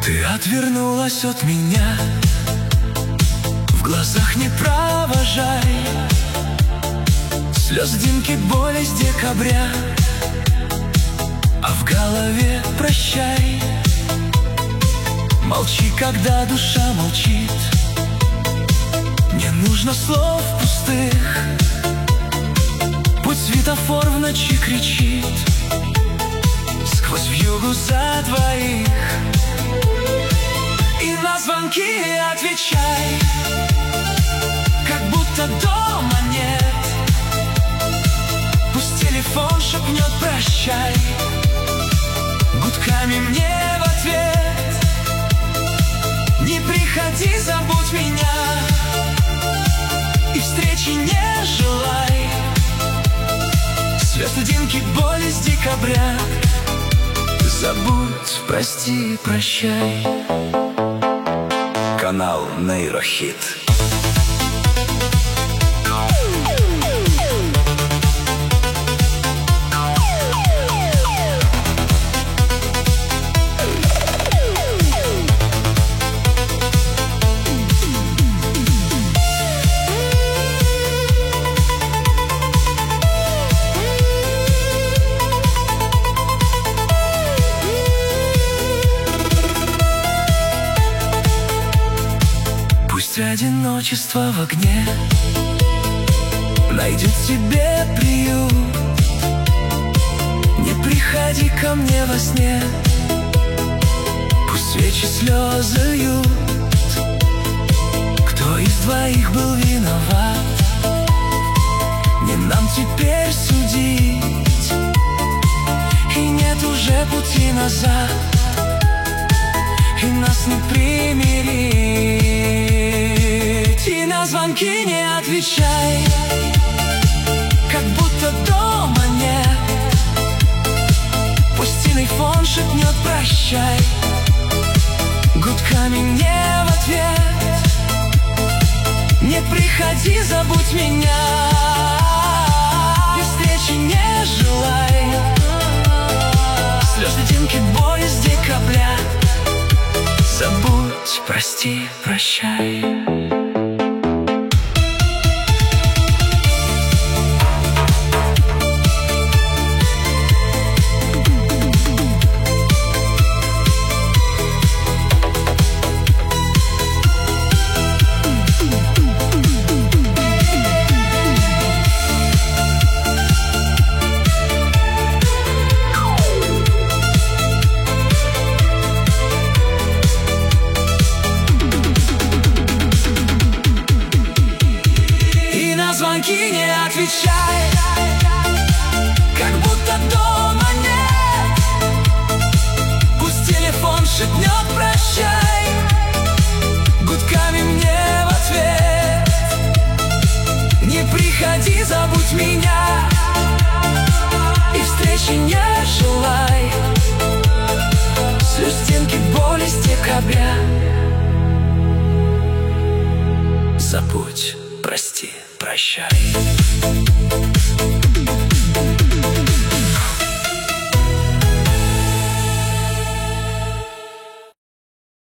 Ты отвернулась от меня, в глазах не провожай слезинки боли с декабря, а в голове прощай. Молчи, когда душа молчит, не нужно слов пустых. Пусть светофор в ночи кричит сквозь вьюгу за двоих. И на звонки отвечай, как будто дома нет. Пусть телефон шепнет прощай гудками мне в ответ. Не приходи, забудь меня, и встречи не желай. Слезинки боли с декабря, забудь, прости, прощай. Канал Нейрохит. Одиночество в огне найдет себе приют. Не приходи ко мне во сне, пусть свечи слезы льют. Кто из двоих был виноват, не нам теперь судить. И нет уже пути назад, и нас не примирить. И на звонки не отвечай, как будто дома нет. Пусть телефон шепнет прощай гудками мне в ответ. Не приходи, забудь меня, и встречи не желай. Слезинки боли с декабря, забудь, прости, прощай. Звонки не отвечай, как будто дома нет. Пусть телефон шепнет прощай гудками мне в ответ. Не приходи, забудь меня, и встречи не желай. Слезинки боли с декабря, забудь, прости, прощай.